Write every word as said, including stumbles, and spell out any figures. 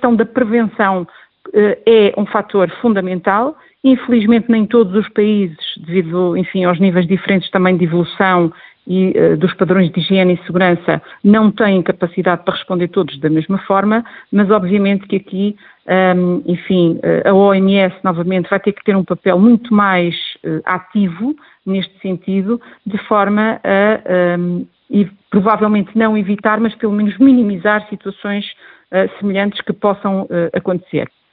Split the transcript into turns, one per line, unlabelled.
questão da prevenção é um fator fundamental. Infelizmente nem todos os países, devido, enfim, aos níveis diferentes também de evolução e uh, dos padrões de higiene e segurança, não têm capacidade para responder todos da mesma forma, mas obviamente que aqui, um, enfim, a O M S novamente vai ter que ter um papel muito mais uh, ativo neste sentido, de forma a, um, e provavelmente não evitar, mas pelo menos minimizar situações uh, semelhantes que possam uh, acontecer.